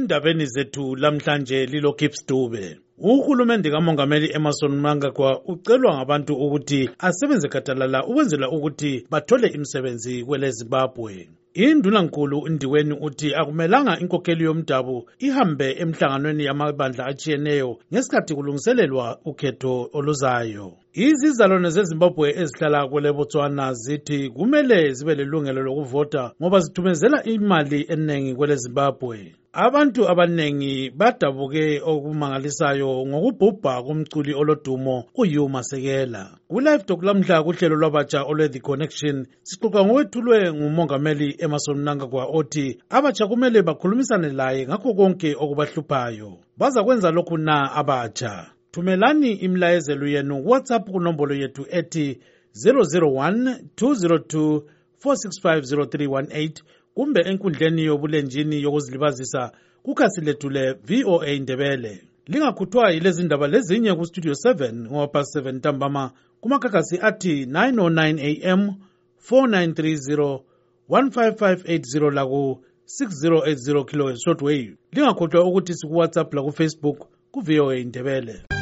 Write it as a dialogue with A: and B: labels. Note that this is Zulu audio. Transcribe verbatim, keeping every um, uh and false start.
A: Endabeni zethu lamhlanje lilo Gibbs Dube. Uhulumende kaMongameli Emmerson Mnangagwa ucelwa ngabantu ukuthi asebenze gadalala ukwenzela ukuthi bathole imisebenzi kwele Zimbabwe. Indunankulu Ndiweni uthi akumelanga inkokheli yomdabu ihambe emhlanganweni yamabandla atshiyeneyo ngesikhathi kulungiselelwa ukhetho oluzayo. Izizalwane zeZimbabwe ezihlala kwele Botswana zithi kumele zibe lelungelo lokuvota ngoba zithumezela imali eningi kwele Zimbabwe. Abantu abanengi badabuke okumangalisayo ngokubhubha komculi olodumo uHugh Masekela. Ku-Live Talk lamhla kuhlelo lwabatsha olwe The Connection sixoxa ngokwethulwe nguMongameli Emmerson Mnangagwa othi abatsha kumele bakhulumisane laye ngakho konke okubahluphayo. Baza kwenza lokhu na abatsha? Thumelani imlayezelo yenu WhatsApp kunombolo yethu ethi zero zero one two zero two four six five zero three one eight kumbe enkundleni yobulenjini yokuzilibazisa kukhasi lethu le V O A Ndebele. Lingakhuthwa yilezi ndaba lezinye ku Studio seven ngoba past seven ntambama kumakhakhasi athi nine oh nine A M four nine three zero one five five eight zero laku six zero eight zero kilohertz shortwave. Lingakhuthwa ukuthi siku WhatsApp la ku Facebook ku V O A Ndebele.